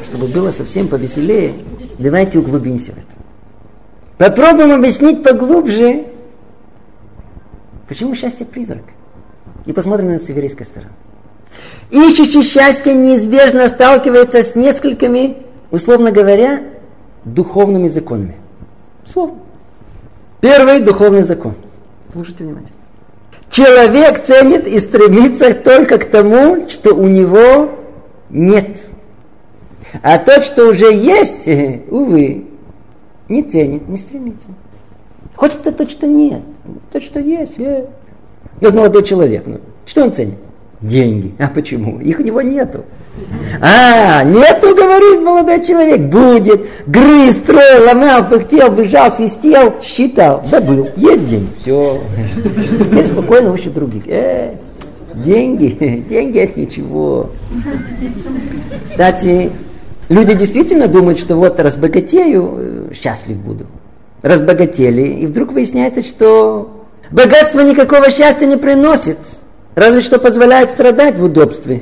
чтобы было совсем повеселее, давайте углубимся в это. Попробуем объяснить поглубже, почему счастье призрак. И посмотрим на это с еврейской стороны. Ищущий счастье неизбежно сталкивается с несколькими, условно говоря, духовными законами. Условно. Первый духовный закон. Слушайте внимательно. Человек ценит и стремится только к тому, что у него нет. А то, что уже есть, увы, не ценит, не стремится. Хочется то, что нет. То, что есть. Вот молодой человек. Что он ценит? Деньги. А почему? Их у него нету. Нету, говорит молодой человек. Будет. Грыз, строил, ломал, пыхтел, бежал, свистел, считал. Добыл. Есть деньги. Все. Теперь спокойно учат других. Деньги. Деньги это ничего. Кстати, люди действительно думают, что вот разбогатею, счастлив буду. Разбогатели. И вдруг выясняется, что богатство никакого счастья не приносит. Разве что позволяет страдать в удобстве.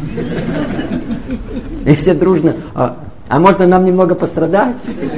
И все дружно. А можно нам немного пострадать?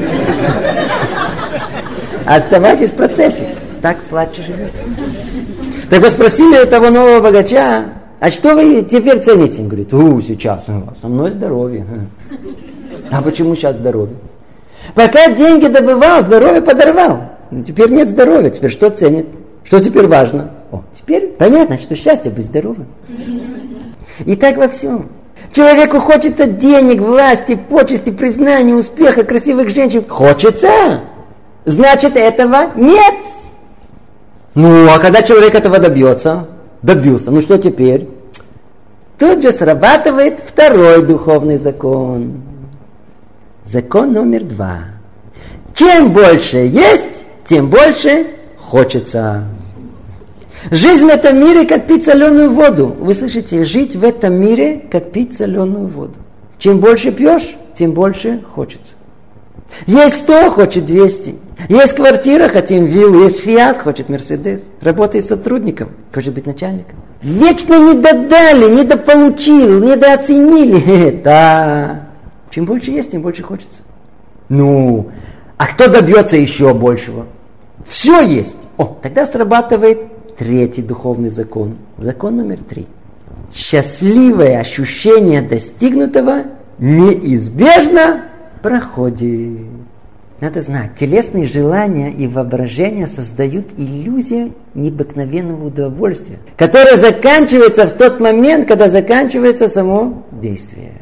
Оставайтесь в процессе. Так сладче живете. Так вы спросили того нового богача, а что вы теперь цените? Он говорит, сейчас со мной здоровье. А почему сейчас здоровье? Пока деньги добывал, здоровье подорвал. Теперь нет здоровья. Теперь что ценит? Что теперь важно? Теперь понятно, что счастье быть здоровым. И так во всем. Человеку хочется денег, власти, почести, признания, успеха, красивых женщин. Хочется. Значит, этого нет. А когда человек этого добился, что теперь? Тут же срабатывает второй духовный закон. Закон номер 2. Чем больше есть, тем больше хочется. Жизнь в этом мире, как пить соленую воду. Вы слышите, жить в этом мире, как пить соленую воду. Чем больше пьешь, тем больше хочется. Есть 100, хочет 200. Есть квартира, хотим виллу. Есть Фиат, хочет Мерседес. Работает сотрудником, хочет быть начальником. Вечно не додали, недополучил, недооценили. Да. Чем больше есть, тем больше хочется. А кто добьется еще большего? Все есть. Тогда срабатывает третий духовный закон. Закон номер 3. Счастливое ощущение достигнутого неизбежно проходит. Надо знать, телесные желания и воображения создают иллюзию необыкновенного удовольствия, которое заканчивается в тот момент, когда заканчивается само действие.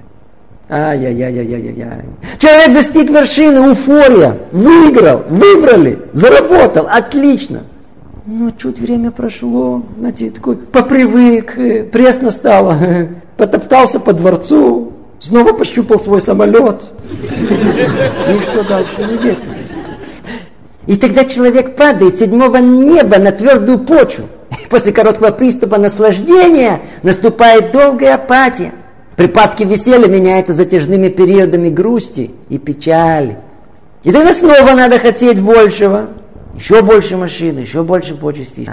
Человек достиг вершины, эйфория, выиграл, выбрали, заработал, отлично. Чуть время прошло, такой попривык, пресно стало, потоптался по дворцу, снова пощупал свой самолет. И что дальше? Не действует. И тогда человек падает с 7-го неба на твердую почву. После короткого приступа наслаждения наступает долгая апатия. Припадки веселья меняются затяжными периодами грусти и печали. И тогда снова надо хотеть большего. Еще больше машин, еще больше почестей.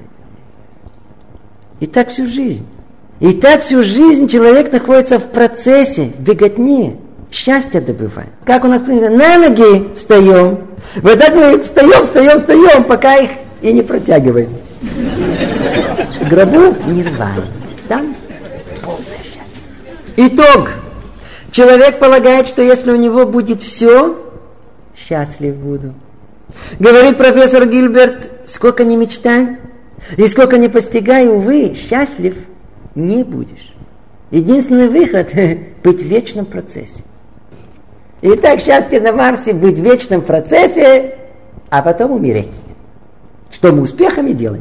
И так всю жизнь. И так всю жизнь человек находится в процессе, в беготне. Счастье добывает. Как у нас принято? На ноги встаем. Вот так мы встаем, пока их и не протягиваем. В гробу нирвана. Там полное счастье. Итог. Человек полагает, что если у него будет все, счастлив буду. Говорит профессор Гильберт, сколько ни мечтай и сколько ни постигай, увы, счастлив не будешь. Единственный выход – быть в вечном процессе. Итак, счастье на Марсе – быть в вечном процессе, а потом умереть. Что мы успехами делаем?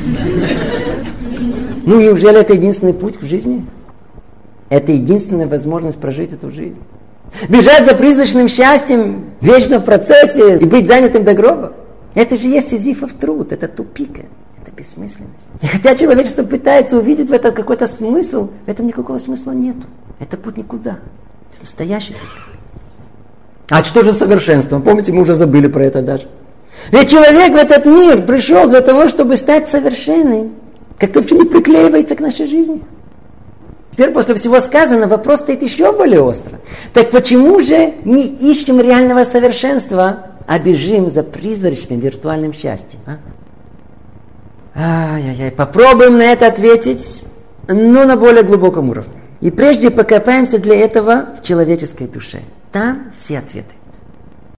Неужели это единственный путь в жизни? Это единственная возможность прожить эту жизнь. Бежать за призрачным счастьем в вечном процессе и быть занятым до гроба. Это же есть сизифов труд, это тупик, это бессмысленность. И хотя человечество пытается увидеть в этом какой-то смысл, в этом никакого смысла нету. Это путь никуда. Это настоящий путь. А что же совершенство? Помните, мы уже забыли про это даже. Ведь человек в этот мир пришел для того, чтобы стать совершенным. Как-то вообще не приклеивается к нашей жизни. Теперь после всего сказанного вопрос стоит еще более остро. Так почему же не ищем реального совершенства, а бежим за призрачным виртуальным счастьем? Попробуем на это ответить, но на более глубоком уровне. И прежде покопаемся для этого в человеческой душе. Там все ответы.